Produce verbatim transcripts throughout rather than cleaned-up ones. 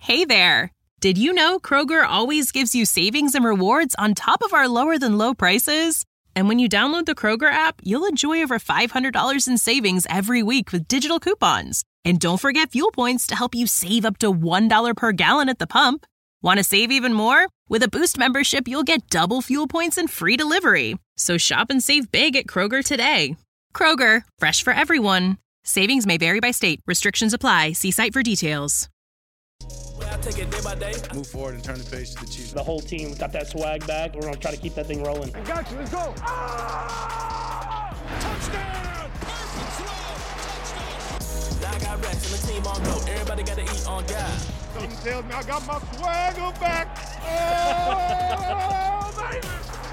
Hey there! Did you know Kroger always gives you savings and rewards on top of our lower-than-low prices? And when you download the Kroger app, you'll enjoy over five hundred dollars in savings every week with digital coupons. And don't forget fuel points to help you save up to one dollar per gallon at the pump. Want to save even more? With a Boost membership, you'll get double fuel points and free delivery. So shop and save big at Kroger today. Kroger, fresh for everyone. Savings may vary by state. Restrictions apply. See site for details. I take it day by day. Move forward and turn the page to the Chiefs. The whole team got that swag back. We're going to try to keep that thing rolling. I got you. Let's go. Ah! Touchdown! Perfect throw. Touchdown. Now I got racks and the team on go. Everybody got to eat on God. Something tells me I got my swagger back. Oh, baby.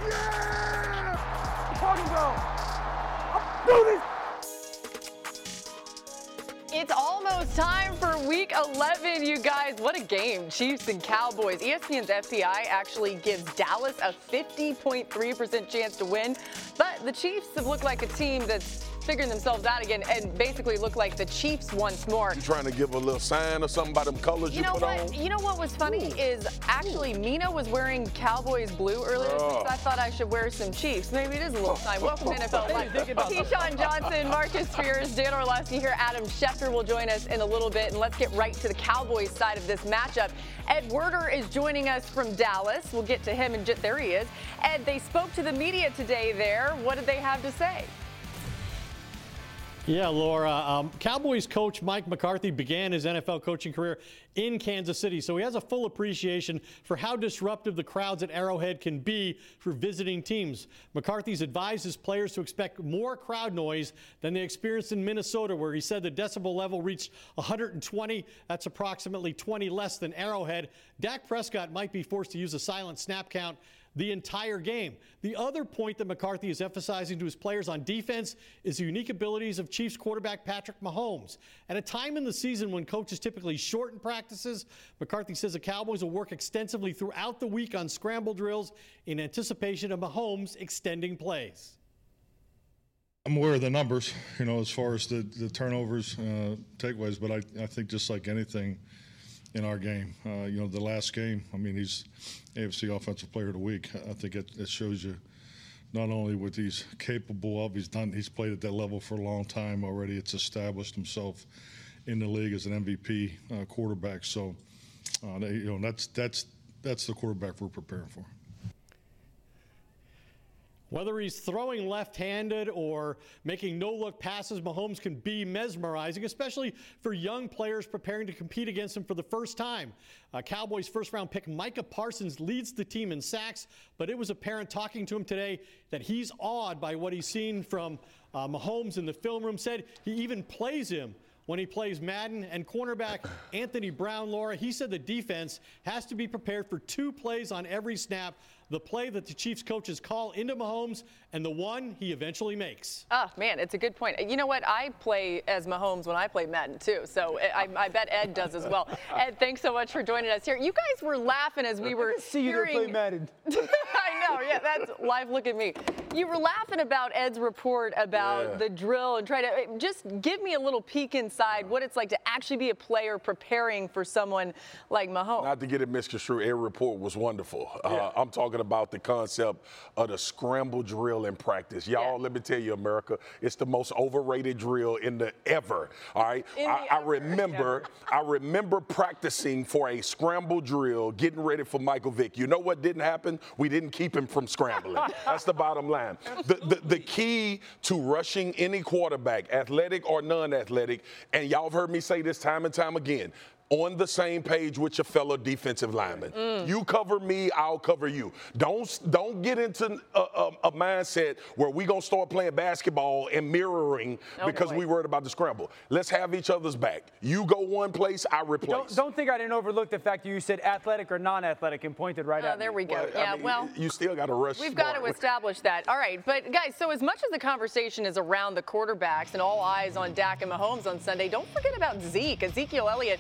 Yeah! Talking about. Do this. It's almost time for week eleven, you guys. What a game. Chiefs and Cowboys. E S P N's F P I actually gives Dallas a fifty point three percent chance to win. But the Chiefs have looked like a team that's figuring themselves out again and basically look like the Chiefs once more. You trying to give a little sign or something by them colors you, you know put what? on? You know what was funny Ooh. is actually Mina was wearing Cowboys blue earlier this week, so I thought I should wear some Chiefs. Maybe it is a little time. Welcome to N F L Live. Keyshawn Johnson, Marcus Spears, Dan Orlovsky here. Adam Schefter will join us in a little bit, and let's get right to the Cowboys side of this matchup. Ed Werder is joining us from Dallas. We'll get to him, and there he is. Ed, they spoke to the media today there. What did they have to say? Yeah, Laura, um, Cowboys coach Mike McCarthy began his N F L coaching career in Kansas City, so he has a full appreciation for how disruptive the crowds at Arrowhead can be for visiting teams. McCarthy's advised his players to expect more crowd noise than they experienced in Minnesota, where he said the decibel level reached one hundred twenty. That's approximately twenty less than Arrowhead. Dak Prescott might be forced to use a silent snap count the entire game. The other point that McCarthy is emphasizing to his players on defense is the unique abilities of Chiefs quarterback Patrick Mahomes. At a time in the season when coaches typically shorten practices, McCarthy says the Cowboys will work extensively throughout the week on scramble drills in anticipation of Mahomes extending plays. I'm aware of the numbers, you know, as far as the, the turnovers, uh, takeaways, but I, I think just like anything in our game, uh, you know, the last game, I mean, he's A F C Offensive Player of the Week. I think it, it shows you not only what he's capable of, he's done, he's played at that level for a long time already. It's established himself in the league as an M V P uh, quarterback. So, uh, they, you know, that's that's that's the quarterback we're preparing for. Whether he's throwing left-handed or making no-look passes, Mahomes can be mesmerizing, especially for young players preparing to compete against him for the first time. Uh, Cowboys first-round pick Micah Parsons leads the team in sacks, but it was apparent talking to him today that he's awed by what he's seen from uh, Mahomes in the film room. Said he even plays him when he plays Madden. And cornerback Anthony Brown, Laura, he said the defense has to be prepared for two plays on every snap: the play that the Chiefs coaches call into Mahomes and the one he eventually makes. Oh, man, it's a good point. You know what? I play as Mahomes when I play Madden, too, so I, I bet Ed does as well. Ed, thanks so much for joining us here. You guys were laughing as we were I can see hearing... you play Madden. I know, yeah, that's live. Look at me. You were laughing about Ed's report about Yeah. the drill and try to just give me a little peek inside what it's like to actually be a player preparing for someone like Mahomes. Not to get it misconstrued, Ed's report was wonderful. Uh, I'm talking about the concept of the scramble drill in practice. Y'all, Yeah. let me tell you, America, it's the most overrated drill in the ever. All right, In the I, I ever, remember, I remember practicing for a scramble drill, getting ready for Michael Vick. You know what didn't happen? We didn't keep him from scrambling. That's the bottom line. The, the, the key to rushing any quarterback, athletic or non-athletic, and y'all have heard me say this time and time again, on the same page with your fellow defensive lineman. Mm. You cover me, I'll cover you. Don't don't get into a, a, a mindset where we gonna start playing basketball and mirroring Oh, because boy. we worried about the scramble. Let's have each other's back. You go one place, I replace. Don't, don't think I didn't overlook the fact that you said athletic or non-athletic and pointed right Oh, at there me. we go. Well, I yeah, mean, well. you still got to rush. We've got to smart. establish that. All right, but guys, so as much as the conversation is around the quarterbacks and all eyes on Dak and Mahomes on Sunday, don't forget about Zeke. Ezekiel Elliott Yep. had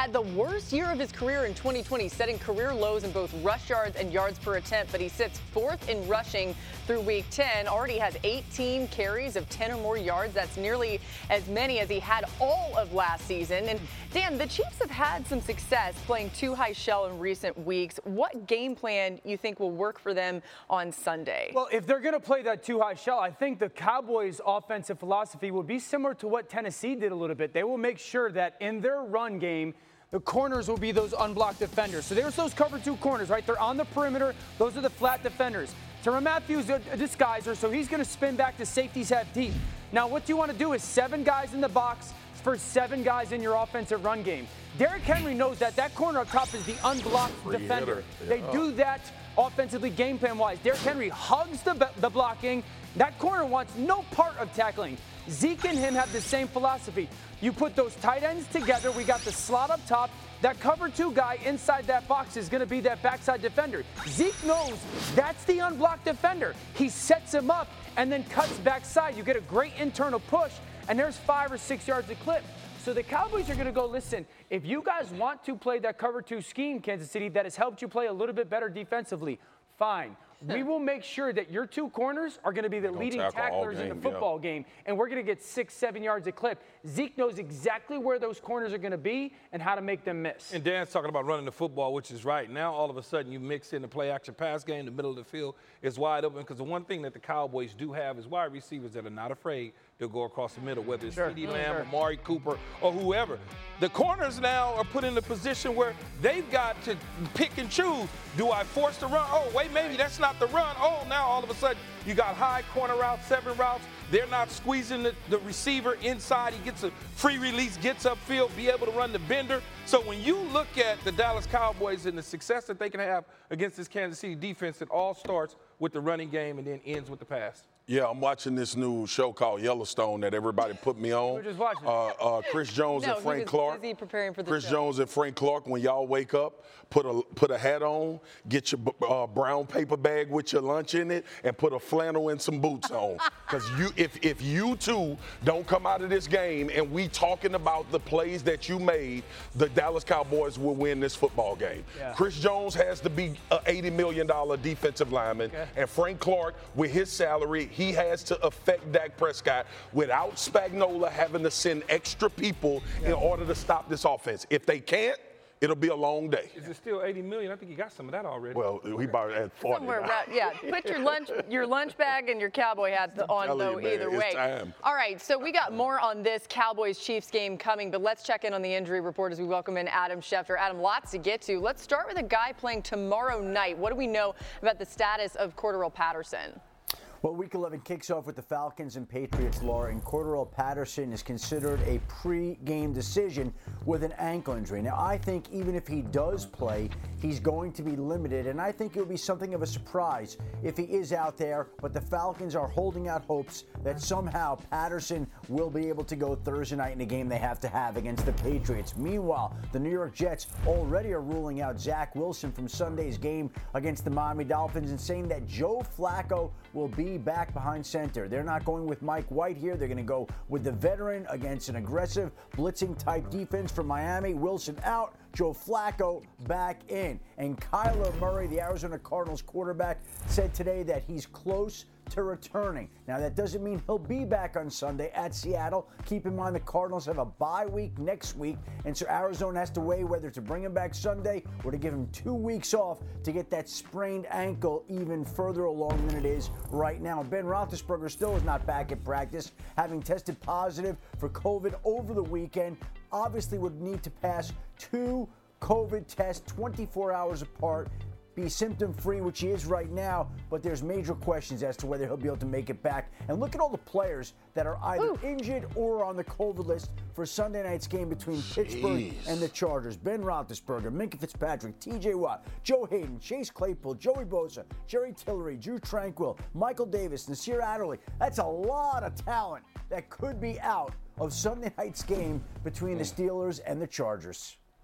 had the worst year of his career in twenty twenty, setting career lows in both rush yards and yards per attempt, but he sits fourth in rushing through week ten, already has eighteen carries of ten or more yards. That's nearly as many as he had all of last season. And Dan, the Chiefs have had some success playing too high shell in recent weeks. What game plan you think will work for them on Sunday? Well, if they're going to play that too high shell, I think the Cowboys' offensive philosophy will be similar to what Tennessee did a little bit. They will make sure that in their run game, the corners will be those unblocked defenders. So there's those cover two corners, right? They're on the perimeter. Those are the flat defenders. Tyrann Mathieu is a disguiser, so he's going to spin back to safeties half deep. Now, what you want to do is seven guys in the box for seven guys in your offensive run game. Derrick Henry knows that that corner up top is the unblocked Free defender. hitter. They Yeah. do that offensively, game plan-wise. Derrick Henry hugs the, the blocking. That corner wants no part of tackling. Zeke and him have the same philosophy. You put those tight ends together. We got the slot up top. That cover two guy inside that box is going to be that backside defender. Zeke knows that's the unblocked defender. He sets him up and then cuts backside. You get a great internal push, and there's five or six yards a clip. So the Cowboys are going to go, listen, if you guys want to play that cover two scheme, Kansas City, that has helped you play a little bit better defensively, fine. We will make sure that your two corners are going to be the leading tacklers in the football game, and we're going to get six, seven yards a clip. Zeke knows exactly where those corners are going to be and how to make them miss. And Dan's talking about running the football, which is right. Now, all of a sudden, you mix in the play-action pass game. The middle of the field is wide open because the one thing that the Cowboys do have is wide receivers that are not afraid to go across the middle, whether it's Sure. CeeDee Lamb, Sure. Amari Cooper, or whoever. The corners now are put in a position where they've got to pick and choose. Do I force the run? Oh, wait, maybe that's not the run. Oh, now all of a sudden you got high corner routes, seven routes. They're not squeezing the, the receiver inside. He gets a free release, gets upfield, be able to run the bender. So when you look at the Dallas Cowboys and the success that they can have against this Kansas City defense, it all starts with the running game and then ends with the pass. Yeah, I'm watching this new show called Yellowstone that everybody put me on. We're just watching. Uh, uh, Chris Jones No, and Frank he was Clark. busy preparing for the Chris show. Jones and Frank Clark, when y'all wake up, put a put a hat on, get your uh, brown paper bag with your lunch in it, and put a flannel and some boots on. Because you, if if you two don't come out of this game and we talking about the plays that you made, the Dallas Cowboys will win this football game. Yeah. Chris Jones has to be an eighty million dollars defensive lineman, Okay. and Frank Clark, with his salary, he has to affect Dak Prescott without Spagnuolo having to send extra people in order to stop this offense. If they can't, it'll be a long day. Is it still eighty million dollars? I think you got some of that already. Well, we about at forty. Somewhere now. around, yeah. Put your lunch, your lunch bag and your cowboy hat on, telling though, you, man, either it's way. time. All right, so we got more on this Cowboys-Chiefs game coming, but let's check in on the injury report as we welcome in Adam Schefter. Adam, lots to get to. Let's start with a guy playing tomorrow night. What do we know about the status of Cordarrelle Patterson? Well, Week eleven kicks off with the Falcons and Patriots, Laura, and Cordarrelle Patterson is considered a pre-game decision with an ankle injury. Now, I think even if he does play, he's going to be limited, and I think it will be something of a surprise if he is out there, but the Falcons are holding out hopes that somehow Patterson will be able to go Thursday night in a game they have to have against the Patriots. Meanwhile, the New York Jets already are ruling out Zach Wilson from Sunday's game against the Miami Dolphins and saying that Joe Flacco will be back behind center. They're not going with Mike White here. They're going to go with the veteran against an aggressive blitzing type defense from Miami. Wilson out, Joe Flacco back in. And Kyler Murray, the Arizona Cardinals quarterback, said today that he's close to returning. Now, that doesn't mean he'll be back on Sunday at Seattle. Keep in mind the Cardinals have a bye week next week, and so Arizona has to weigh whether to bring him back Sunday or to give him two weeks off to get that sprained ankle even further along than it is right now. Ben Roethlisberger still is not back at practice, having tested positive for COVID over the weekend. Obviously would need to pass two COVID tests twenty-four hours apart, be symptom-free, which he is right now, but there's major questions as to whether he'll be able to make it back. And look at all the players that are either Ooh. injured or on the COVID list for Sunday night's game between Jeez. Pittsburgh and the Chargers. Ben Roethlisberger, Minkah Fitzpatrick, T J Watt, Joe Hayden, Chase Claypool, Joey Bosa, Jerry Tillery, Drew Tranquill, Michael Davis, Nasir Adderley. That's a lot of talent that could be out of Sunday night's game between the Steelers and the Chargers.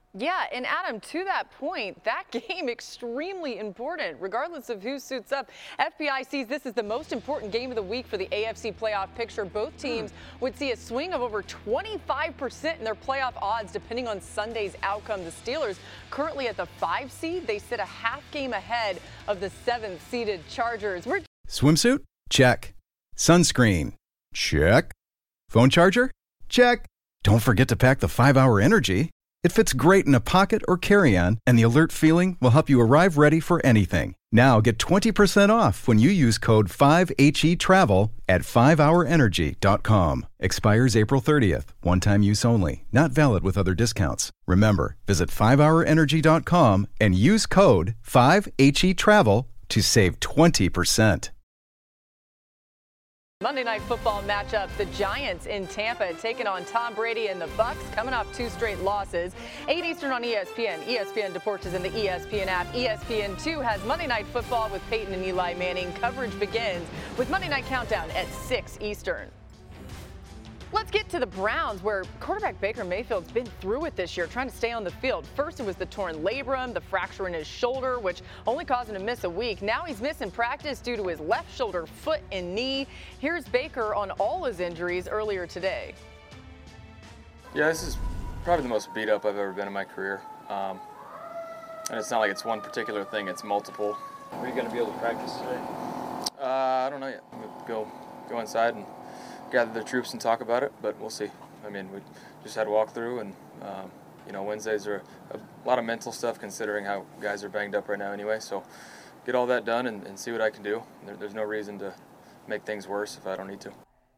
Yeah, and Adam, to that point, that game extremely important, regardless of who suits up. F B I sees this as the most important game of the week for the A F C playoff picture. Both teams would see a swing of over twenty-five percent in their playoff odds, depending on Sunday's outcome. The Steelers, currently at the five seed, they sit a half game ahead of the seventh seeded Chargers. We're Swimsuit? Check. Sunscreen? Check. Phone charger? Check. Don't forget to pack the five hour Energy. It fits great in a pocket or carry-on, and the alert feeling will help you arrive ready for anything. Now get twenty percent off when you use code five H E travel at five hour energy dot com. Expires April thirtieth. One-time use only. Not valid with other discounts. Remember, visit five hour energy dot com and use code five H E travel to save twenty percent. Monday Night Football matchup, the Giants in Tampa taking on Tom Brady and the Bucs, coming off two straight losses. eight Eastern on E S P N. E S P N Deportes and the E S P N app. E S P N two has Monday Night Football with Peyton and Eli Manning. Coverage begins with Monday Night Countdown at six Eastern. Let's get to the Browns, where quarterback Baker Mayfield's been through it this year, trying to stay on the field. First, it was the torn labrum, the fracture in his shoulder, which only caused him to miss a week. Now he's missing practice due to his left shoulder, foot, and knee. Here's Baker on all his injuries earlier today. Yeah, this is probably the most beat up I've ever been in my career. Um, and it's not like it's one particular thing, it's multiple. Are you going to be able to practice today? Uh, I don't know yet. We'll go, go inside and gather the troops and talk about it, but we'll see. I mean, we just had a walkthrough, and um, you know, Wednesdays are a, a lot of mental stuff considering how guys are banged up right now anyway. So get all that done and, and see what I can do. There, there's no reason to make things worse if I don't need to.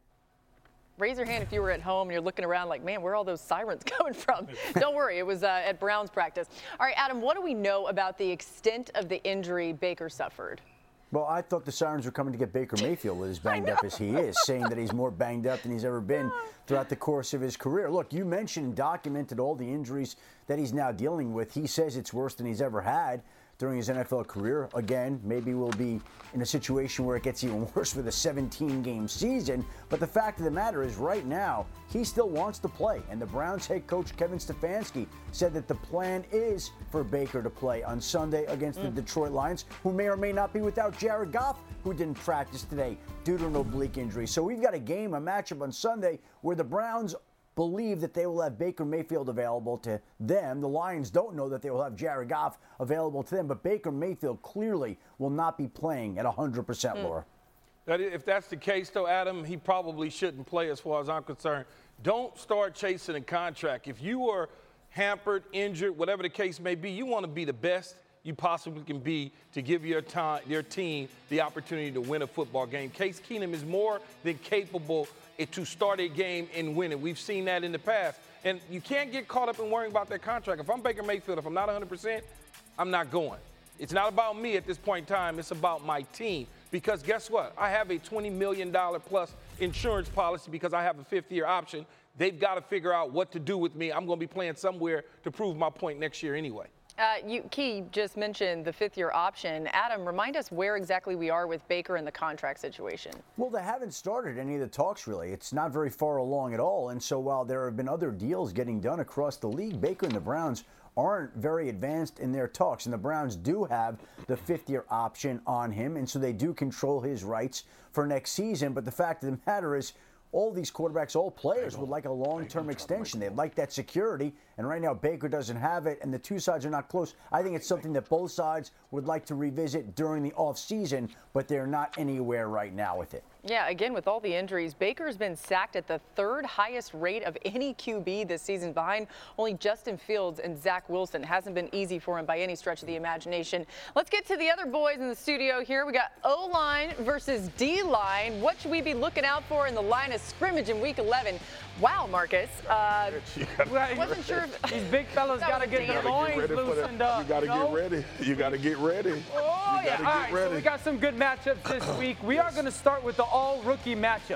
Raise your hand if you were at home and you're looking around like, man, where are all those sirens coming from? Don't worry, it was uh, at Browns practice. All right, Adam, what do we know about the extent of the injury Baker suffered? Well, I thought the sirens were coming to get Baker Mayfield as banged up as he is, saying that he's more banged up than he's ever been throughout the course of his career. Look, you mentioned and documented all the injuries that he's now dealing with. He says it's worse than he's ever had during his N F L career. Again, maybe we'll be in a situation where it gets even worse with a seventeen game season. But the fact of the matter is, right now, he still wants to play. And the Browns head coach Kevin Stefanski said that the plan is for Baker to play on Sunday against mm. the Detroit Lions, who may or may not be without Jared Goff, who didn't practice today due to an oblique injury. So we've got a game, a matchup on Sunday where the Browns believe that they will have Baker Mayfield available to them. The Lions don't know that they will have Jared Goff available to them, but Baker Mayfield clearly will not be playing at one hundred percent, mm. Laura. That if that's the case, though, Adam, he probably shouldn't play as far as I'm concerned. Don't start chasing a contract. If you are hampered, injured, whatever the case may be, you want to be the best you possibly can be to give your time, your team the opportunity to win a football game. Case Keenum is more than capable to start a game and win it. We've seen that in the past. And you can't get caught up in worrying about that contract. If I'm Baker Mayfield, if I'm not one hundred percent, I'm not going. It's not about me at this point in time. It's about my team. Because guess what? I have a twenty million dollars plus insurance policy because I have a fifth-year option. They've got to figure out what to do with me. I'm going to be playing somewhere to prove my point next year anyway. Uh, you, Key just mentioned the fifth-year option. Adam, remind us where exactly we are with Baker and the contract situation. Well, they haven't started any of the talks, really. It's not very far along at all. And so while there have been other deals getting done across the league, Baker and the Browns aren't very advanced in their talks. And the Browns do have the fifth-year option on him, and so they do control his rights for next season. But the fact of the matter is, all these quarterbacks, all players would like a long-term extension. They'd like that security, and right now Baker doesn't have it, and the two sides are not close. I think it's something that both sides would like to revisit during the offseason, but they're not anywhere right now with it. Yeah, again, with all the injuries, Baker's been sacked at the third highest rate of any Q B this season, behind only Justin Fields and Zach Wilson. Hasn't been easy for him by any stretch of the imagination. Let's get to the other boys in the studio here. We got O-line versus D-line. What should we be looking out for in the line of scrimmage in week eleven? Wow, Marcus. Uh, wasn't sure if these big fellas got to get their loins loosened up. You got to you know? get ready. You got to get ready. Oh, you yeah. get All right, ready. so we got some good matchups this week. We are going to start with the all-rookie matchup.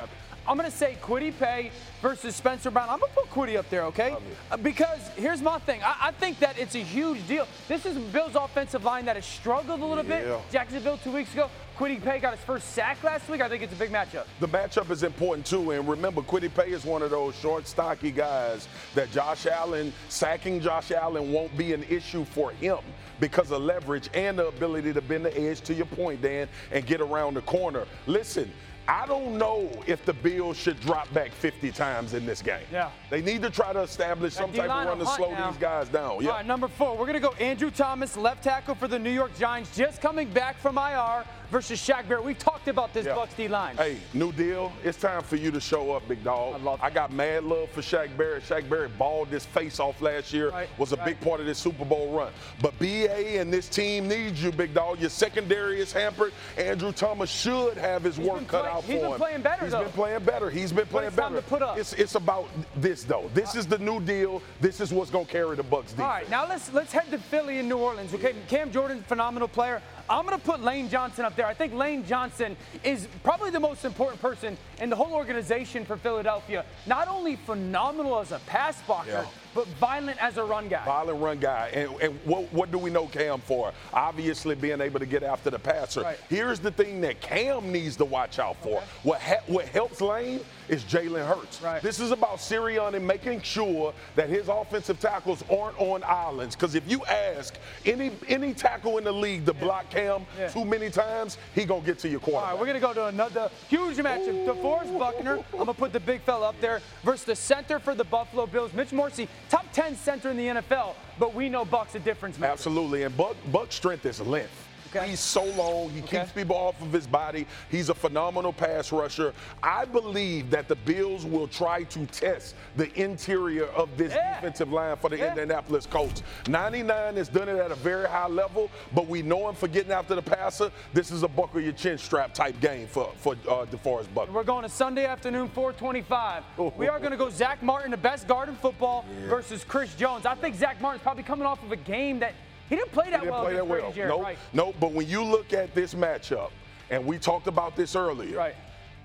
I'm going to say Kwity Paye versus Spencer Brown. I'm going to put Kwity up there, okay? Uh, because here's my thing. I, I think that it's a huge deal. This is Bills' offensive line that has struggled a little Yeah. bit. Jacksonville two weeks ago. Kwity Paye got his first sack last week. I think it's a big matchup. The matchup is important, too. And remember, Kwity Paye is one of those short, stocky guys that Josh Allen, sacking Josh Allen won't be an issue for him because of leverage and the ability to bend the edge, to your point, Dan, and get around the corner. Listen, I don't know if the Bills should drop back fifty times in this game. Yeah. They need to try to establish That some type of D-line run to will slow hunt now. these guys down. Yeah. All right, number four, we're going to go Andrew Thomas, left tackle for the New York Giants, just coming back from I R versus Shaq Barrett. We've talked about this Yeah. Bucs D-line. Hey, new deal. It's time for you to show up, big dog. I, love I got mad love for Shaq Barrett. Shaq Barrett balled his face off last year, Right, was a right. big part of this Super Bowl run. But B A and this team needs you, big dog. Your secondary is hampered. Andrew Thomas should have his He's work been cut play- out he's for been him. playing better, He's though. been playing better. He's been But playing it's time better. to put up. It's, it's about this, though. This is the new deal. This is what's going to carry the Bucs defense. All right, now let's let's head to Philly and New Orleans. Okay, Cam Jordan, phenomenal player. I'm going to put Lane Johnson up there. I think Lane Johnson is probably the most important person in the whole organization for Philadelphia. Not only phenomenal as a pass blocker, Yeah. but violent as a run guy. Violent run guy. And, and what, what do we know Cam for? Obviously being able to get after the passer. Right. Here's the thing that Cam needs to watch out for. Okay. What ha- what helps Lane is Jalen Hurts. Right. This is about Sirianni and making sure that his offensive tackles aren't on islands. Because if you ask any any tackle in the league to block Cam Yeah. too many times, he going to get to your All quarterback. right, we're going to go to another huge matchup. DeForest Buckner, I'm going to put the big fella up there, versus the center for the Buffalo Bills, Mitch Morse, top ten center in the N F L, but we know Buck's a difference maker. Absolutely, and Buck Buck's strength is length. Okay. He's so long. He Okay. keeps people off of his body. He's a phenomenal pass rusher. I believe that the Bills will try to test the interior of this Yeah. defensive line for the Yeah. Indianapolis Colts. ninety-nine has done it at a very high level, but we know him for getting after the passer. This is a buckle your chin strap type game for, for uh, DeForest Buckner. We're going to Sunday afternoon, four twenty-five. We are going to go Zach Martin, the best guard in football, versus Chris Jones. I think Zach Martin's probably coming off of a game that he didn't play that He didn't well play that against well. Brady Jarrett. Nope, Right. nope. But when you look at this matchup, and we talked about this earlier, Right.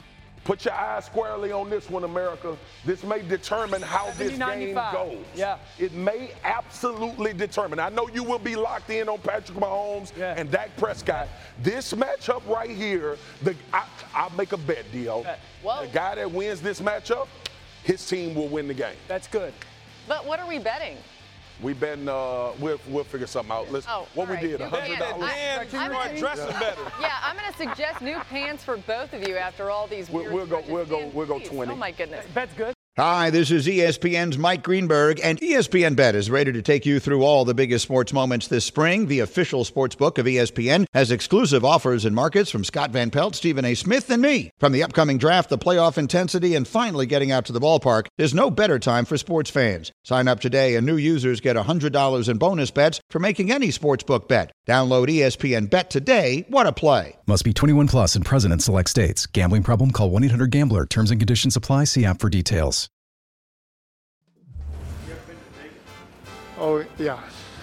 put your eyes squarely on this one, America. This may determine how this seventy game ninety-five. goes. Yeah. It may absolutely determine. I know you will be locked in on Patrick Mahomes Yeah. and Dak Prescott. This matchup right here, the I, I'll make a bet, Dio. Bet. Whoa. The guy that wins this matchup, his team will win the game. That's good. But what are we betting? We been uh, we'll we'll figure something out. Let's Oh, what all we right. did, New a hundred pants. dollars. I- Dan, I'm start gonna- dressing better. Yeah, I'm going to suggest new pants for both of you after all these We'll- weird we'll go- stretches. we'll go- Dan, we'll go please. twenty. Oh, my goodness. Bet's good. Hi, this is E S P N's Mike Greenberg, and E S P N Bet is ready to take you through all the biggest sports moments this spring. The official sports book of E S P N has exclusive offers and markets from Scott Van Pelt, Stephen A. Smith, and me. From the upcoming draft, the playoff intensity, and finally getting out to the ballpark, there's no better time for sports fans. Sign up today, and new users get one hundred dollars in bonus bets for making any sportsbook bet. Download E S P N Bet today. What a play. Must be twenty-one plus and present in select states. Gambling problem? Call one eight hundred gambler. Terms and conditions apply. See app for details. Oh, yeah.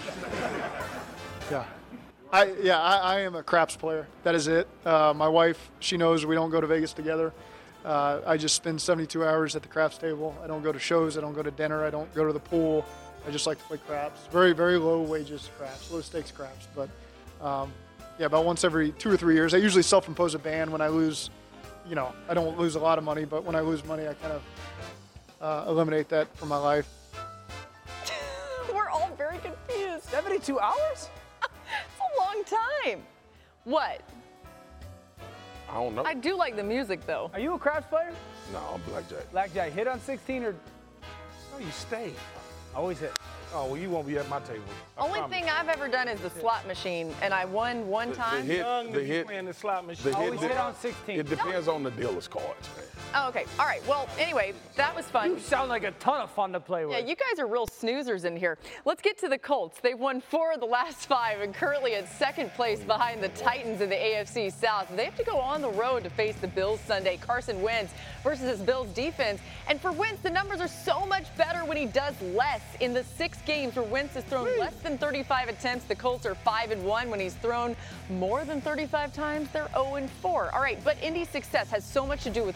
Yeah. I yeah, I, I am a craps player. That is it. Uh, my wife, she knows we don't go to Vegas together. Uh, I just spend seventy-two hours at the craps table. I don't go to shows. I don't go to dinner. I don't go to the pool. I just like to play craps. Very, very low wages craps, low stakes craps. But um, yeah, about once every two or three years. I usually self-impose a ban when I lose. You know, I don't lose a lot of money, but when I lose money, I kind of uh, eliminate that from my life. We're all very confused. seventy-two hours? It's a long time. What? I don't know. I do like the music, though. Are you a craps player? No, I'm blackjack. Blackjack, hit on sixteen or No, you stay. always hit? Oh, well, you won't be at my table. I Only promise. thing I've ever done is the slot machine, and I won one The- the time. hit- Young the niggas hit- playing the slot machine. The hit, Always hit on sixteen. It depends on the dealer's cards, man. Oh, okay. All right. Well, anyway, that was fun. You sound like a ton of fun to play with. Yeah, you guys are real snoozers in here. Let's get to the Colts. They've won four of the last five and currently at second place behind the Titans in the A F C South. They have to go on the road to face the Bills Sunday. Carson Wentz versus his Bills defense. And for Wentz, the numbers are so much better when he does less. In the six games where Wentz has thrown less than thirty-five attempts, the Colts are five and one. When he's thrown more than thirty-five times, they're oh and four. All right, but Indy's success has so much to do with running back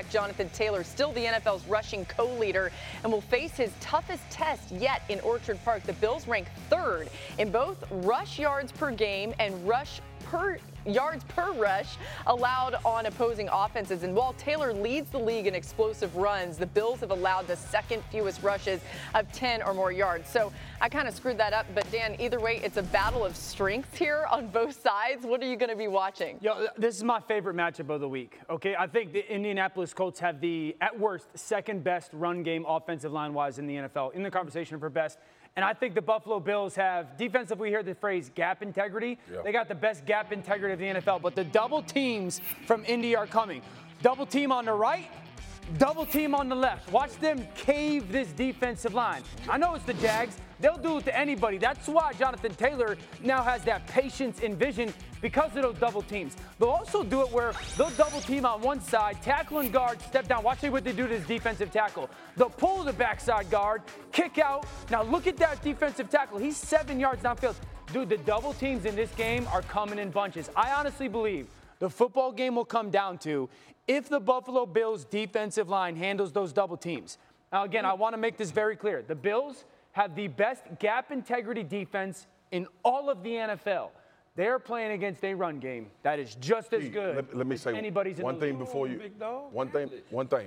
quarterback Jonathan Taylor, still the N F L's rushing co-leader, and will face his toughest test yet in Orchard Park. The Bills rank third in both rush yards per game and rush per yards per rush allowed on opposing offenses. And while Taylor leads the league in explosive runs, the Bills have allowed the second fewest rushes of ten or more yards. So I kind of screwed that up. But, Dan, either way, it's a battle of strengths here on both sides. What are you going to be watching? Yo, this is my favorite matchup of the week, okay? I think the Indianapolis Colts have the, at worst, second best run game offensive line-wise in the N F L, in the conversation for best. And I think the Buffalo Bills have, defensively, we hear the phrase gap integrity. Yeah. They got the best gap integrity of the N F L. But the double teams from Indy are coming. Double team on the right, double team on the left. Watch them cave this defensive line. I know it's the Jags. They'll do it to anybody. That's why Jonathan Taylor now has that patience and vision because of those double teams. They'll also do it where they'll double team on one side, tackle and guard, step down. Watch what they do to this defensive tackle. They'll pull the backside guard, kick out. Now look at that defensive tackle. He's seven yards downfield. Dude, the double teams in this game are coming in bunches. I honestly believe the football game will come down to if the Buffalo Bills defensive line handles those double teams. Now, again, I want to make this very clear. The Bills have the best gap integrity defense in all of the N F L. They're playing against a run game that is just as good let, let me as say anybody's one in the thing league. before you. One thing. One thing.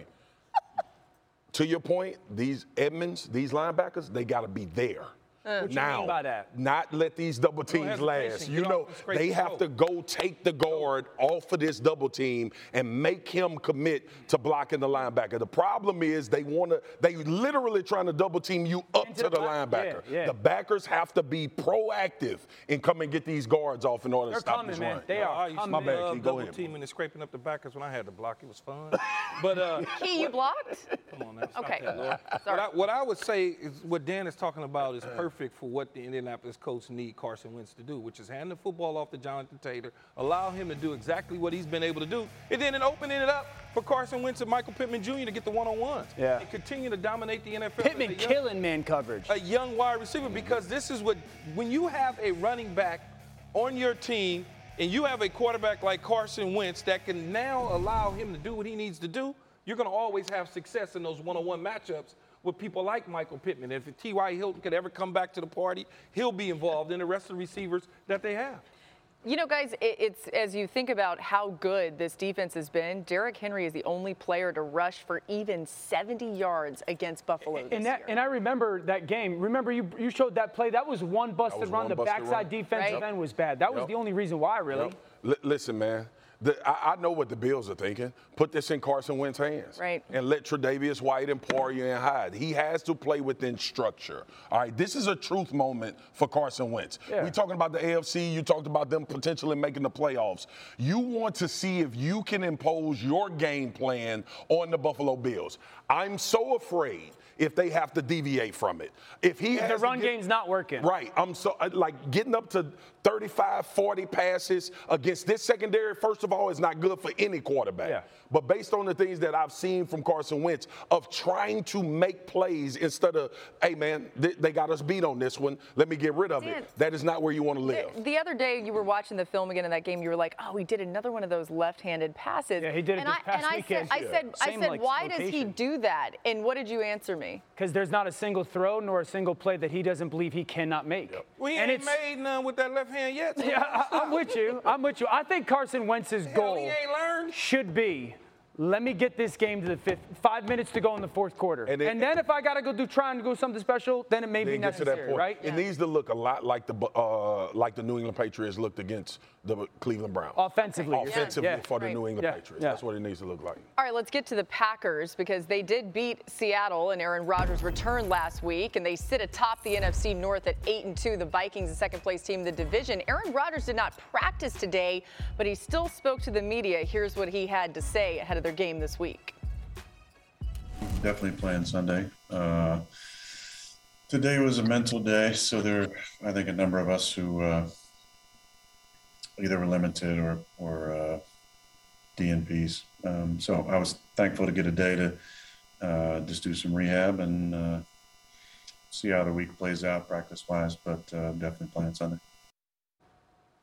To your point, these Edmonds, these linebackers, they got to be there. Uh, what now, you mean by that? Not let these double teams last. You know, they have to go take the guard off of this double team and make him commit to blocking the linebacker. The problem is they want to, they literally trying to double team you up Into to the the back. linebacker. Yeah, yeah. The backers have to be proactive and come and get these guards off in order They're to stop coming, this man. run. They are I used to My bad, love Key. Go double ahead. teaming and scraping up the backers when I had to block. It was fun. But uh, Key, you blocked? Come on now. Stop Okay. that, Lord. Sorry. What I, what I would say is what Dan is talking about is perfect for what the Indianapolis Colts need Carson Wentz to do, which is hand the football off to Jonathan Taylor, allow him to do exactly what he's been able to do, and then opening it up for Carson Wentz and Michael Pittman Junior to get the one-on-ones. Yeah. And continue to dominate the N F L. Pittman as a young- killing man coverage. A young wide receiver, because this is what, when you have a running back on your team and you have a quarterback like Carson Wentz that can now allow him to do what he needs to do, you're going to always have success in those one-on-one matchups with people like Michael Pittman. And if T Y. Hilton could ever come back to the party, he'll be involved in the rest of the receivers that they have. You know, guys, it, it's as you think about how good this defense has been, Derrick Henry is the only player to rush for even seventy yards against Buffalo this And that, year. and I remember that game. Remember you you showed that play. That was one busted was run. one the busted backside run. defensive Right. end was bad. That was Yep. the only reason why, really. Yep. L- listen, man. The, I, I know what the Bills are thinking. Put this in Carson Wentz's hands. Right. And let Tre'Davious White and Poirier and Hyde. He has to play within structure. All right. This is a truth moment for Carson Wentz. Yeah. We talking about the A F C. You talked about them potentially making the playoffs. You want to see if you can impose your game plan on the Buffalo Bills. I'm so afraid if they have to deviate from it. If he If has the to run get- game's not working. Right. I'm so like getting up to thirty-five, forty passes against this secondary, first of all, is not good for any quarterback. Yeah. But based on the things that I've seen from Carson Wentz of trying to make plays instead of, hey, man, they, they got us beat on this one. Let me get rid of Dan, it. That is not where you want to live. The, the other day you were watching the film again in that game, you were like, oh, he did another one of those left-handed passes. Yeah, he did it and this I, past and I weekend. said, I said, I Same, said, like, why does he location. do that? And what did you answer me? Because there's not a single throw nor a single play that he doesn't believe he cannot make. We and ain't it's, made none with that left hand yet. Yeah, I, I'm with you. I'm with you. I think Carson Wentz's Hell, goal he ain't learned. should be, let me get this game to the fifth, five minutes to go in the fourth quarter. And And, then- then if I got to go do trying to go something special, then it may be Then get to that necessary, point. right? It needs to look a lot like the uh, like the New England Patriots looked against the Cleveland Browns. Offensively. you're saying. Offensively Yeah. for the Right. New England Yeah. Patriots. Yeah. That's what it needs to look like. All right, let's get to the Packers because they did beat Seattle and Aaron Rodgers returned last week, and they sit atop the N F C North at eight and two. The Vikings, the second place team in the division. Aaron Rodgers did not practice today, but he still spoke to the media. Here's what he had to say ahead of their game this week. Definitely playing Sunday. Uh, today was a mental day, so there, I think, a number of us who uh, either were limited or or uh, D N Ps. Um, so I was thankful to get a day to uh, just do some rehab and uh, see how the week plays out practice-wise. But uh, definitely playing Sunday.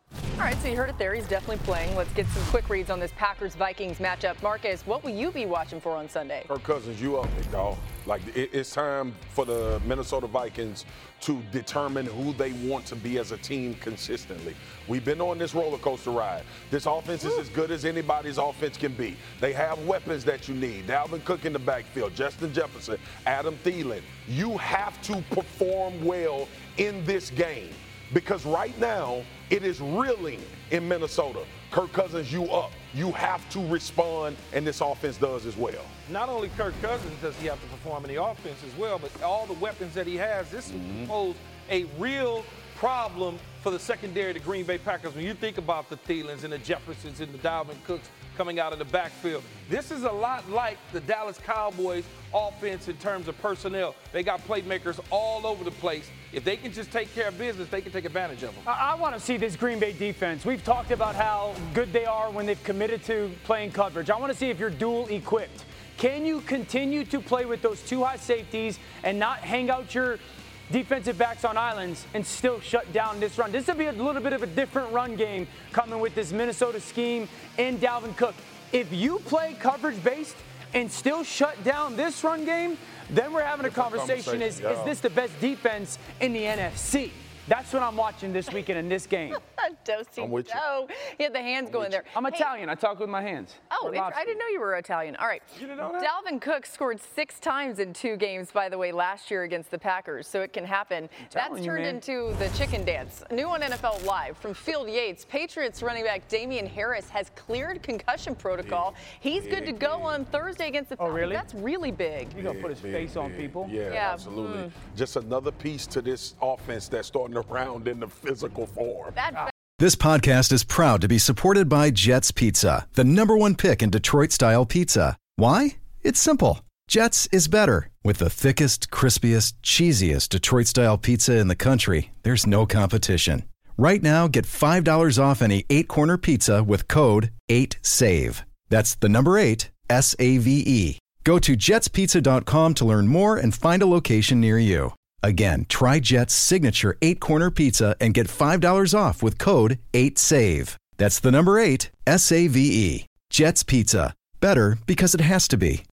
All right, so you heard it there. He's definitely playing. Let's get some quick reads on this Packers-Vikings matchup. Marcus, what will you be watching for on Sunday? Kirk Cousins, you up, big dog. Like, it, it's time for the Minnesota Vikings to determine who they want to be as a team consistently. We've been on this roller coaster ride. This offense is as good as anybody's offense can be. They have weapons that you need. Dalvin Cook in the backfield, Justin Jefferson, Adam Thielen. You have to perform well in this game because right now it is reeling in Minnesota. Kirk Cousins, you up. You have to respond, and this offense does as well. Not only Kirk Cousins does he have to perform in the offense as well, but all the weapons that he has, this mm-hmm. will pose a real problem for the secondary of the Green Bay Packers. When you think about the Thielens and the Jeffersons and the Dalvin Cooks coming out of the backfield, this is a lot like the Dallas Cowboys offense in terms of personnel. They got playmakers all over the place. If they can just take care of business, they can take advantage of them. I, I want to see this Green Bay defense. We've talked about how good they are when they've committed to playing coverage. I want to see if you're dual equipped. Can you continue to play with those two high safeties and not hang out your defensive backs on islands and still shut down this run? This will be a little bit of a different run game coming with this Minnesota scheme and Dalvin Cook. If you play coverage-based and still shut down this run game, then we're having a conversation. Is, is this the best defense in the N F C? That's what I'm watching this weekend in this game. Dosey Joe. He had the hands going there. I'm hey. Italian. I talk with my hands. Oh, I didn't know you were Italian. All right. You didn't know that? Dalvin Cook scored six times in two games, by the way, last year against the Packers, so it can happen. That's you, turned man. into the chicken dance. New on N F L Live from Field Yates. Patriots running back Damian Harris has cleared concussion protocol. Big, He's big, good to go big. on Thursday against the Falcons. Oh, really? That's really big. You're going to put his big, face on big. people? Yeah, yeah. absolutely. Mm. Just another piece to this offense that's starting to round in the physical form. That, This podcast is proud to be supported by Jets Pizza, the number one pick in Detroit-style pizza. Why? It's simple. Jets is better. With the thickest, crispiest, cheesiest Detroit-style pizza in the country, there's no competition. Right now, get five dollars off any eight-corner pizza with code eight save. That's the number eight, S A V E. Go to jets pizza dot com to learn more and find a location near you. Again, try Jet's signature eight-corner pizza and get five dollars off with code eight save. That's the number eight, S A V E. Jet's Pizza. Better because it has to be.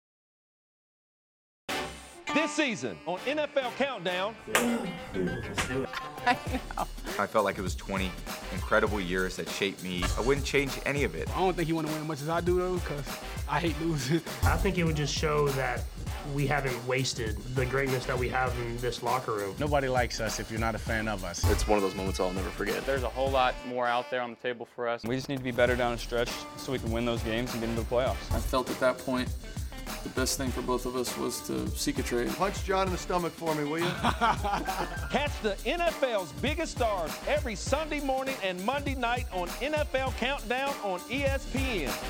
This season on N F L Countdown. I know. I felt like it was twenty incredible years that shaped me. I wouldn't change any of it. I don't think he want to win as much as I do, though, because I hate losing. I think it would just show that we haven't wasted the greatness that we have in this locker room. Nobody likes us if you're not a fan of us. It's one of those moments I'll never forget. There's a whole lot more out there on the table for us. We just need to be better down the stretch so we can win those games and get into the playoffs. I felt at that point the best thing for both of us was to seek a trade. Punch John in the stomach for me, will you? Catch the N F L's biggest stars every Sunday morning and Monday night on N F L Countdown on E S P N.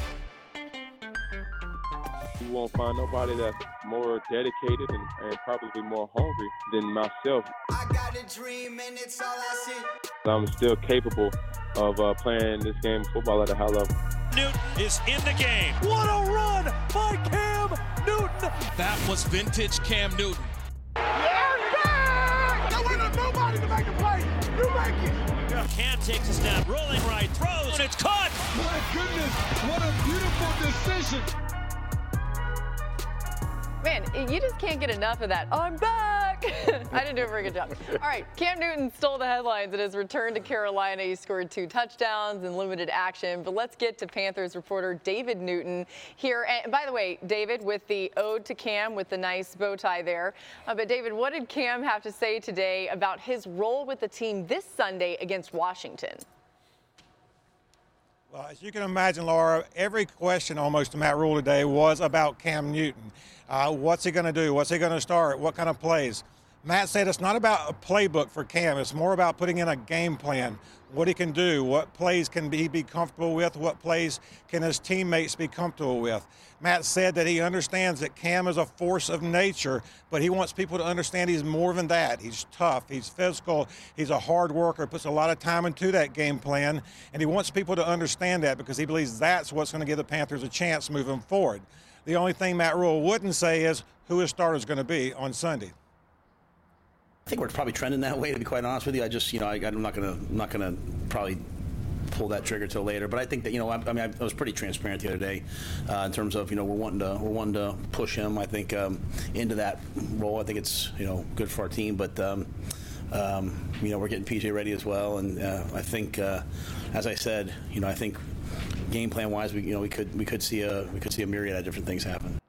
You won't find nobody that's more dedicated and, and probably more hungry than myself. I got a dream and it's all I see. I'm still capable of uh, playing this game of football at a high level. Newton is in the game. What a run by Cam Newton. That was vintage Cam Newton. Yeah! There wasn't nobody to make a play. You make it. Cam takes a snap, rolling right, throws, and it's caught. My goodness, what a beautiful decision. Man, you just can't get enough of that. I'm back. I didn't do a very good job. All right, Cam Newton stole the headlines in his return to Carolina. He scored two touchdowns in limited action. But let's get to Panthers reporter David Newton here. And by the way, David, with the ode to Cam with the nice bow tie there. Uh, but David, what did Cam have to say today about his role with the team this Sunday against Washington? Well, as you can imagine, Laura, every question almost to Matt Rule today was about Cam Newton. Uh, what's he going to do? What's he going to start? What kind of plays? Matt said it's not about a playbook for Cam. It's more about putting in a game plan, what he can do, what plays can he be comfortable with, what plays can his teammates be comfortable with. Matt said that he understands that Cam is a force of nature, but he wants people to understand he's more than that. He's tough, he's physical, he's a hard worker, puts a lot of time into that game plan, and he wants people to understand that because he believes that's what's going to give the Panthers a chance moving forward. The only thing Matt Rule wouldn't say is who his starter is going to be on Sunday. I think we're probably trending that way, to be quite honest with you. I just, you know, I, I'm not gonna, I'm not gonna probably pull that trigger till later. But I think that, you know, I, I mean, I was pretty transparent the other day uh, in terms of, you know, we're wanting to, we're wanting to push him, I think, um, into that role. I think it's, you know, good for our team. But um, um, you know, we're getting P J ready as well, and uh, I think, uh, as I said, you know, I think game plan wise, we, you know, we could, we could see a, we could see a myriad of different things happen.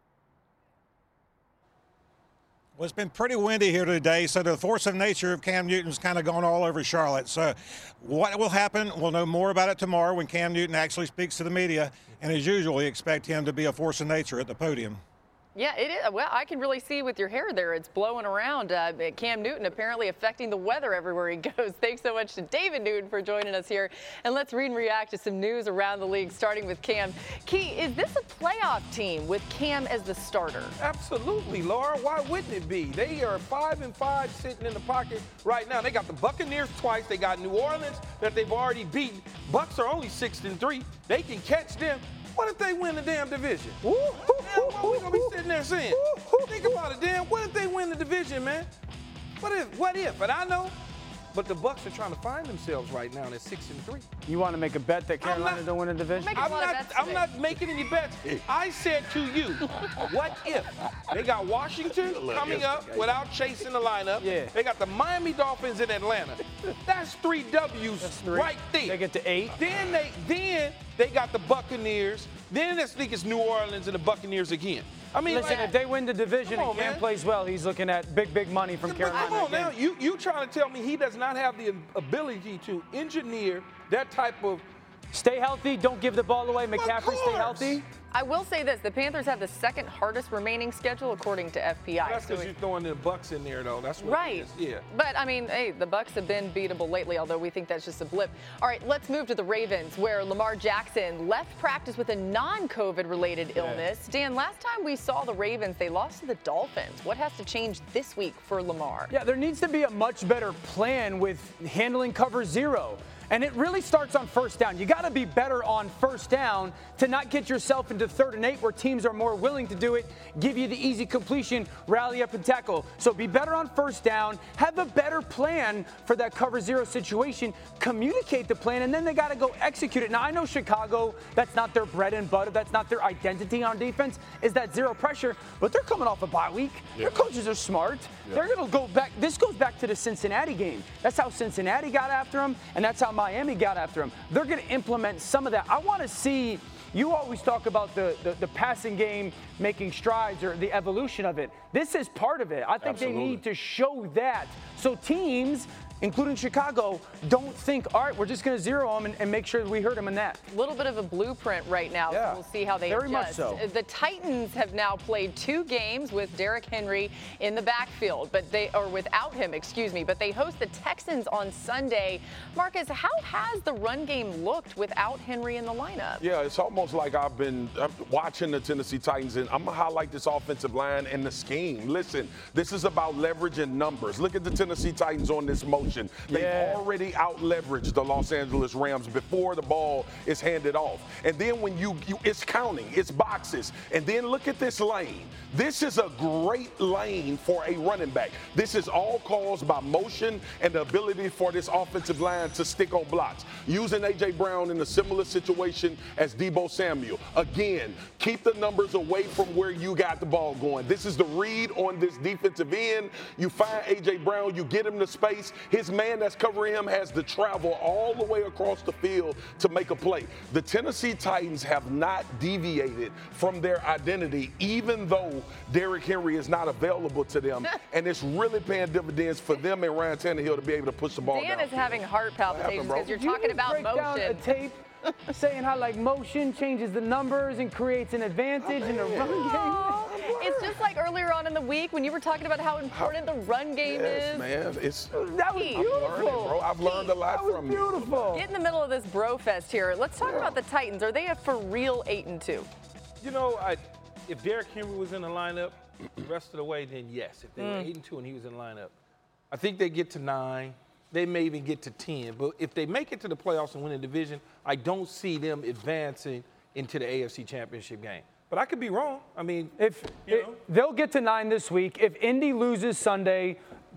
Well, it's been pretty windy here today, so the force of nature of Cam Newton's kind of gone all over Charlotte. So what will happen, we'll know more about it tomorrow when Cam Newton actually speaks to the media. And as usual, we expect him to be a force of nature at the podium. Yeah, it is. Well, I can really see with your hair there. It's blowing around. Uh, Cam Newton apparently affecting the weather everywhere he goes. Thanks so much to David Newton for joining us here. And let's read and react to some news around the league, starting with Cam. Key, is this a playoff team with Cam as the starter? Absolutely, Laura. Why wouldn't it be? They are five and five sitting in the pocket right now. They got the Buccaneers twice. They got New Orleans that they've already beaten. Bucks are only six and three. They can catch them. What if they win the damn division? Damn, what are we gonna be sitting there saying? Think about it, damn. What if they win the division, man? What if? What if? And I know, but the Bucks are trying to find themselves right now. They're six and three. You want to make a bet that Carolina don't win the division? I'm not. I'm not making any bets. I said to you, what if they got Washington coming up without Chase in the lineup? Yeah. They got the Miami Dolphins in Atlanta. That's three W's That's three. right there. They get to eight. Then they. Then they got the Buccaneers. Then let's think it's New Orleans and the Buccaneers again. I mean, listen, like, if they win the division on, and Cam man. plays well, he's looking at big, big money from But Carolina. come on again. now, you you trying to tell me he does not have the ability to engineer that type of. Stay healthy. Don't give the ball away. McCaffrey, stay healthy. I will say this, the Panthers have the second hardest remaining schedule according to F P I. That's because So you're throwing the Bucks in there, though. That's what Right. it is. Yeah. But, I mean, hey, the Bucks have been beatable lately, although we think that's just a blip. All right, let's move to the Ravens, where Lamar Jackson left practice with a non-COVID-related illness. Dan, last time we saw the Ravens, they lost to the Dolphins. What has to change this week for Lamar? Yeah, there needs to be a much better plan with handling cover zero. And it really starts on first down. You got to be better on first down to not get yourself into third and eight where teams are more willing to do it, give you the easy completion, rally up and tackle. So be better on first down, have a better plan for that cover zero situation, communicate the plan, and then they got to go execute it. Now, I know Chicago, that's not their bread and butter, that's not their identity on defense, is that zero pressure, but they're coming off a bye week. Yeah. Their coaches are smart. Yeah. They're going to go back. This goes back to the Cincinnati game. That's how Cincinnati got after them, and that's how Miami got after him. They're going to implement some of that. I want to see, you always talk about the, the, the passing game making strides or the evolution of it. This is part of it. I think Absolutely. They need to show that. So teams, including Chicago, don't think, all right, we're just going to zero them and, and make sure we hurt them in that. A little bit of a blueprint right now, yeah. so we'll see how they Very adjust. much so. The Titans have now played two games with Derrick Henry in the backfield, but they or without him, excuse me, but they host the Texans on Sunday. Marcus, how has the run game looked without Henry in the lineup? Yeah, it's almost like I've been I'm watching the Tennessee Titans, and I'm going to highlight this offensive line and the scheme. Listen, this is about leverage and numbers. Look at the Tennessee Titans on this motion. They've yeah. already out-leveraged the Los Angeles Rams before the ball is handed off. And then when you, you it's counting, it's boxes. And then look at this lane. This is a great lane for a running back. This is all caused by motion and the ability for this offensive line to stick on blocks. Using A J. Brown in a similar situation as Deebo Samuel. Again, keep the numbers away from where you got the ball going. This is the read on this defensive end. You find A J. Brown, you get him to space. His man that's covering him has to travel all the way across the field to make a play. The Tennessee Titans have not deviated from their identity, even though Derrick Henry is not available to them, and it's really paying dividends for them and Ryan Tannehill to be able to push the ball Dan down. is having heart palpitations because you're you talking about break motion. Down a tape saying how like motion changes the numbers and creates an advantage in the run game. It's just like earlier on in the week when you were talking about how important the run game yes, is. man. It's, that was beautiful. I'm learning, bro. I've learned a lot that was from beautiful. you. Get in the middle of this bro fest here. Let's talk yeah. about the Titans. Are they a for real eight and two? You know, I, if Derrick Henry was in the lineup the rest of the way, then yes. If they mm. were eight and two and he was in the lineup, I think they get to nine. They may even get to ten. But if they make it to the playoffs and win the division, I don't see them advancing into the A F C Championship game. But I could be wrong. I mean, if you it, know. they'll get to nine this week. If Indy loses Sunday,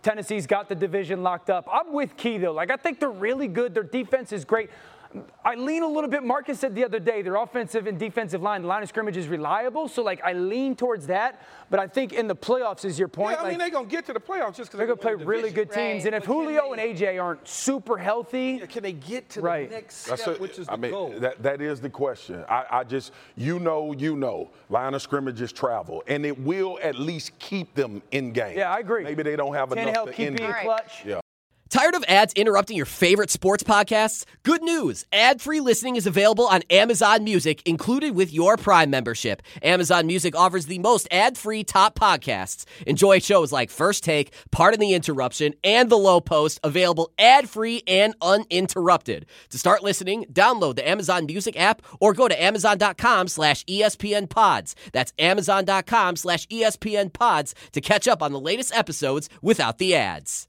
Tennessee's got the division locked up. I'm with Key, though. Like, I think they're really good. Their defense is great. I lean a little bit. Marcus said the other day their offensive and defensive line, the line of scrimmage is reliable. So, like, I lean towards that. But I think in the playoffs is your point. Yeah, I like, mean, they're going to get to the playoffs just because they're going to play really good teams. Right. And if Julio and A J aren't super healthy. Yeah, can they get to right. the next That's step, a, which is I the mean, goal? That, that is the question. I, I just, you know, you know, line of scrimmage is travel. And it will at least keep them in game. Yeah, I agree. Maybe they don't have Tannehill enough to keep end being it. clutch. Yeah. Tired of ads interrupting your favorite sports podcasts? Good news. Ad-free listening is available on Amazon Music, included with your Prime membership. Amazon Music offers the most ad-free top podcasts. Enjoy shows like First Take, Pardon the Interruption, and The Low Post, available ad-free and uninterrupted. To start listening, download the Amazon Music app or go to amazon.com slash ESPN pods. That's amazon.com slash ESPN pods to catch up on the latest episodes without the ads.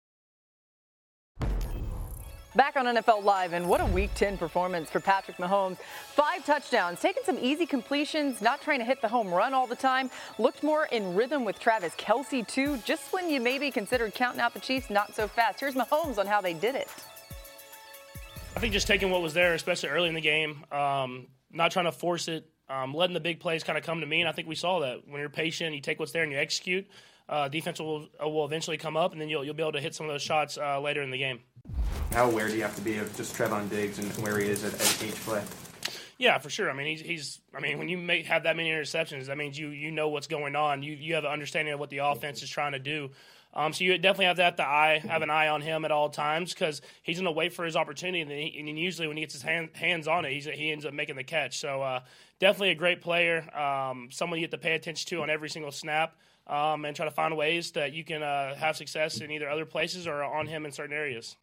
Back on N F L Live, and what a Week ten performance for Patrick Mahomes. Five touchdowns, taking some easy completions, not trying to hit the home run all the time. Looked more in rhythm with Travis Kelce, too. Just when you maybe considered counting out the Chiefs, not so fast. Here's Mahomes on how they did it. I think just taking what was there, especially early in the game, um, not trying to force it, um, letting the big plays kind of come to me, and I think we saw that. When you're patient, you take what's there and you execute, uh, defense will, will eventually come up, and then you'll, you'll be able to hit some of those shots uh, later in the game. How aware do you have to be of just Trevon Diggs and where he is at, at each play? Yeah, for sure. I mean, he's, he's I mean, when you make, have that many interceptions, that means you you know what's going on. You you have an understanding of what the offense is trying to do. Um, so you definitely have to have, the eye, have an eye on him at all times because he's going to wait for his opportunity, and, he, and usually when he gets his hand, hands on it, he's, he ends up making the catch. So uh, definitely a great player, um, someone you have to pay attention to on every single snap, um, and try to find ways that you can uh, have success in either other places or on him in certain areas.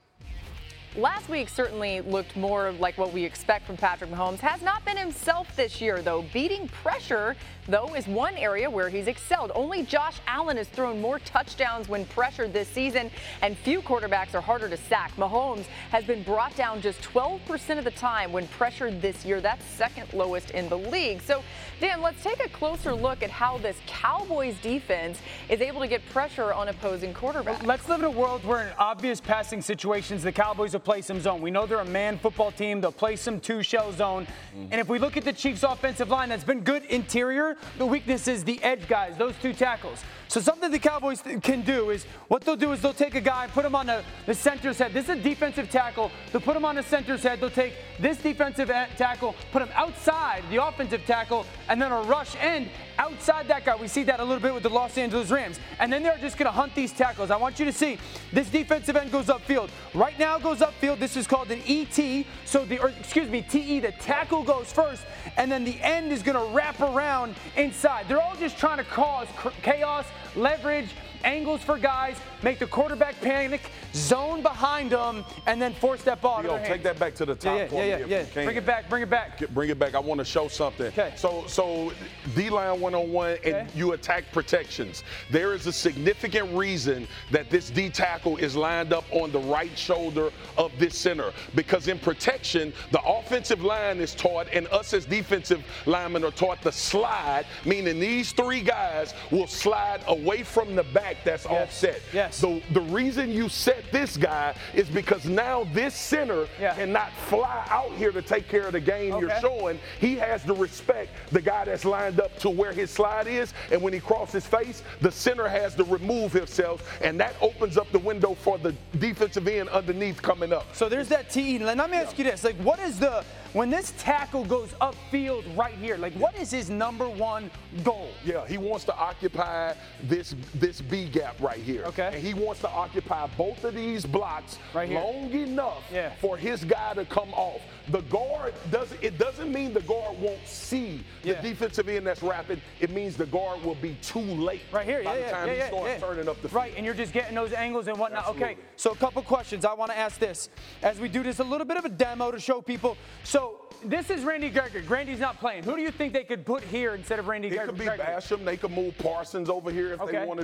Last week certainly looked more like what we expect from Patrick Mahomes. Has not been himself this year, though. Beating pressure, though, is one area where he's excelled. Only Josh Allen has thrown more touchdowns when pressured this season, and few quarterbacks are harder to sack. Mahomes has been brought down just twelve percent of the time when pressured this year. That's second lowest in the league. So, Dan, let's take a closer look at how this Cowboys defense is able to get pressure on opposing quarterbacks. Let's live in a world where in obvious passing situations, the Cowboys will play some zone. We know they're a man football team. They'll play some two-shell zone. Mm. And if we look at the Chiefs' offensive line, that's been good interior. The weakness is the edge guys, those two tackles. So something the Cowboys can do is, what they'll do is they'll take a guy and put him on the, the center's head. This is a defensive tackle. They'll put him on the center's head. They'll take this defensive tackle, put him outside the offensive tackle, and then a rush end outside that guy. We see that a little bit with the Los Angeles Rams. And then they're just going to hunt these tackles. I want you to see this defensive end goes upfield. Right now it goes upfield. This is called an E T. So the, or excuse me, T E, the tackle goes first, and then the end is going to wrap around inside. They're all just trying to cause chaos, leverage, angles for guys, make the quarterback panic, zone behind them, and then force that ball. Yo, take that back to the top yeah, for yeah, me yeah, if yeah. you can. Bring it back, bring it back. Get, bring it back. I want to show something. Okay. So, so D-line one-on-one, and okay. you attack protections. There is a significant reason that this D tackle is lined up on the right shoulder of this center, because in protection, the offensive line is taught, and us as defensive linemen are taught the slide, meaning these three guys will slide away from the back that's yes. offset. Yes. The, the reason you set this guy is because now this center yeah. cannot fly out here to take care of the game okay. you're showing. He has to respect the guy that's lined up to where his slide is, and when he crosses face, the center has to remove himself, and that opens up the window for the defensive end underneath coming up. So there's that T E. Let me ask you this. Like, what is the, when this tackle goes upfield right here, like, what is his number one goal? Yeah, he wants to occupy this this B gap right here. Okay. And he wants to occupy both of these blocks right here. long enough yeah. for his guy to come off. The guard doesn't, it doesn't mean the guard won't see the yeah. defensive end that's rapid. It means the guard will be too late right here. by yeah, the time yeah, he yeah, starts yeah. turning up the field. Right, and you're just getting those angles and whatnot. Absolutely. Okay, so a couple questions. I want to ask this. As we do this, a little bit of a demo to show people. So this is Randy Gregory. Randy's not playing. Who do you think they could put here instead of Randy it Gregory? It could be Basham. They could move Parsons over here if okay. they want to do that. Which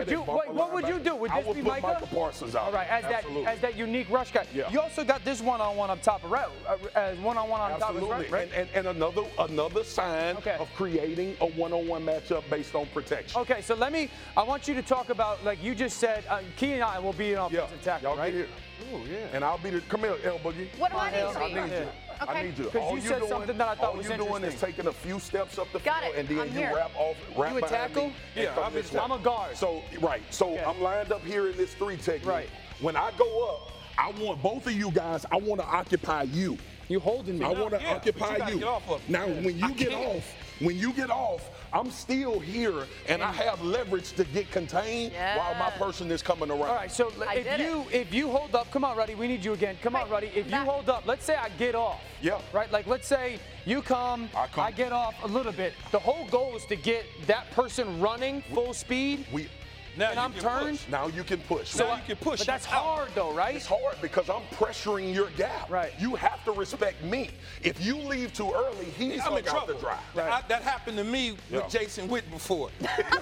they you bump wait, a what would you linebacker. do? Would I this would be put Micah? Michael Parsons out. All right, as Absolutely. that as that unique rush guy. Yeah. You also got this one-on-one up top of route, uh, as one-on-one on top of Absolutely. right? right? And, and, and another another sign Okay. of creating a one-on-one matchup based on protection. Okay, so let me. I want you to talk about, like you just said, uh, Key and I will be an Yeah, offensive tackle, y'all right? get here. Ooh, yeah. And I'll be the, come here, L Boogie. What do I need to I be? need you. Okay. I need you. 'Cause All you you're said doing, something that I thought all was you're doing is interesting. taking a few steps up the Got field, it. and then I'm you here. wrap off, wrap You a behind tackle? me, and Yeah, come I'm this a- way. I'm a guard. So right, so Okay. I'm lined up here in this three technique. Right. When I go up, I want both of you guys. I want to occupy you. You holding me? I want to Yeah, but you occupy gotta you. get off of it. Now, when you I get can't. off, when you get off, I'm still here, and I have leverage to get contained while my Yes. person is coming around. All right, so I if did you if you hold up, come on, Ruddy, we need you again. Come on, Wait, Ruddy. If you back. hold up, let's say I get off. Yeah. Right, like let's say you come, I come. get off a little bit. The whole goal is to get that person running full speed. We Now and you I'm can turned. push. now you can push. So Now I- you can push But that's out. hard though, right? It's hard because I'm pressuring your gap. Right. You have to respect me. If you leave too early, he's I'm in stuck out trouble. the drive. I- that happened to me Yeah. with Jason Witt before.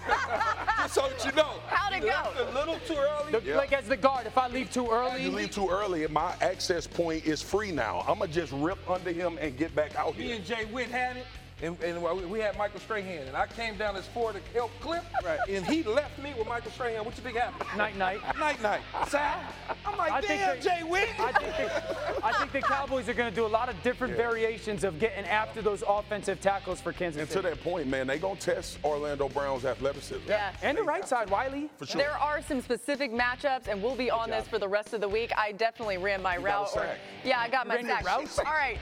Just so that you know. How'd it You go? left a little too early. The- Yeah. Like as the guard, if I leave too early, You leave too early, and my access point is free now. I'm gonna just rip under him and get back out Me here. and Jay Witt had it, and, and we- we had Michael Strahan, and I came down this four to help Clip, and he left me with Michael Strahan. What you think happened? night night. Night night. Sal. I'm like, I think damn, they- Jay Witt. I think the, I think the Cowboys are going to do a lot of different variations of getting after those offensive tackles for Kansas And to City. that point, man, they gonna test Orlando Brown's athleticism. Yeah. And the right side, Wiley. For sure. There are some specific matchups, and we'll be on job. this for the rest of the week. I definitely ran my got route. a or- sack. yeah, I got my ran your sack. route? All right.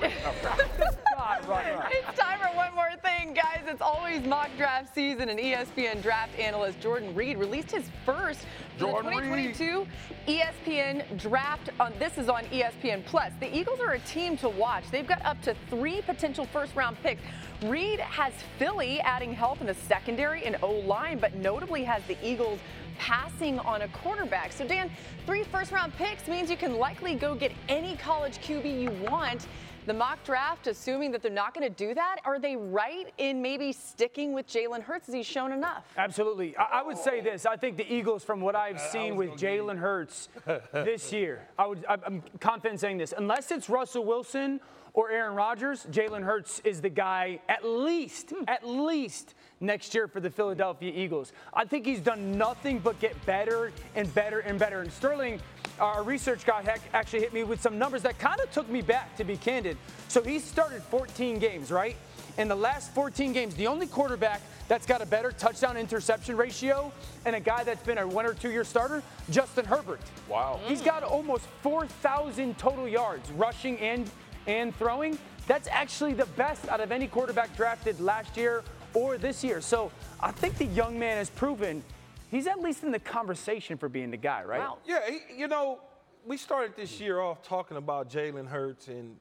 God, right, right. It's time for one more thing, guys. It's always mock draft season, and E S P N draft analyst Jordan Reed released his first for the Jordan twenty twenty-two E S P N draft. On this is on E S P N Plus. The Eagles are a team to watch. They've got up to three potential first-round picks. Reed has Philly adding help in the secondary and O-line, but notably has the Eagles passing on a quarterback. So, Dan, three first-round picks means you can likely go get any college Q B you want. The mock draft, assuming that they're not going to do that, are they right in maybe sticking with Jalen Hurts? Has he shown enough? Absolutely. I, I would say this. I think the Eagles, from what I've seen with Jalen Hurts this year, I would, I'm I'm confident saying this. Unless it's Russell Wilson or Aaron Rodgers, Jalen Hurts is the guy at least, at least next year for the Philadelphia Eagles. I think he's done nothing but get better and better and better. And Sterling, our research guy, heck, actually hit me with some numbers that kind of took me back, to be candid. So he started fourteen games, right? In the last fourteen games, the only quarterback that's got a better touchdown interception ratio and a guy that's been a one or two year starter, Justin Herbert. Wow. He's got almost four thousand total yards rushing and and throwing. That's actually the best out of any quarterback drafted last year or this year. So I think the young man has proven he's at least in the conversation for being the guy, right? Wow. Yeah, he- you know, we started this year off talking about Jalen Hurts and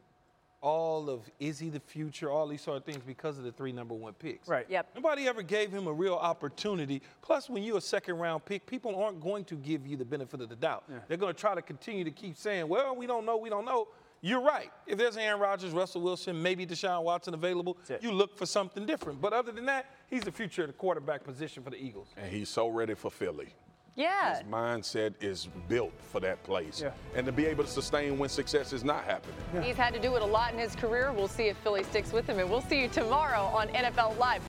all of is he the future, all these sort of things because of the three number one picks. Right. Yep. Nobody ever gave him a real opportunity. Plus, when you're a second round pick, people aren't going to give you the benefit of the doubt. Yeah. They're going to try to continue to keep saying, well, we don't know, we don't know. You're right. If there's Aaron Rodgers, Russell Wilson, maybe Deshaun Watson available, it. you look for something different. But other than that, he's the future of the quarterback position for the Eagles. And he's so ready for Philly. Yeah. His mindset is built for that place. Yeah. And to be able to sustain when success is not happening. He's had to do it a lot in his career. We'll see if Philly sticks with him, and we'll see you tomorrow on N F L Live.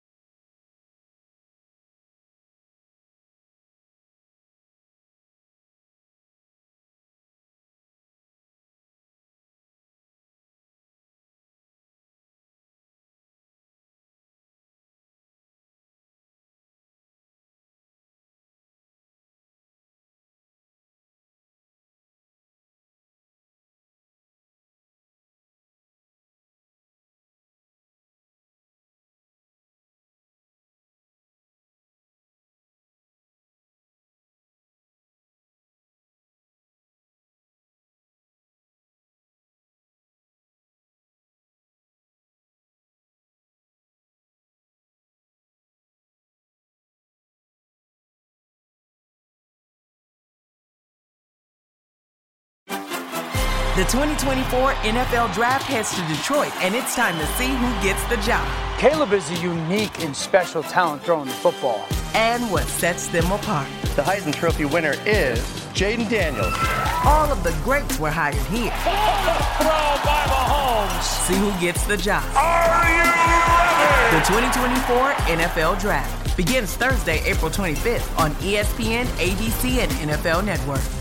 The twenty twenty-four N F L Draft heads to Detroit, and it's time to see who gets the job. Caleb is a unique and special talent throwing the football. And what sets them apart. The Heisman Trophy winner is Jaden Daniels. All of the greats were hired here. Throw by Mahomes. See who gets the job. Are you ready? The twenty twenty-four N F L Draft begins Thursday, April twenty-fifth on E S P N, A B C, and N F L Network.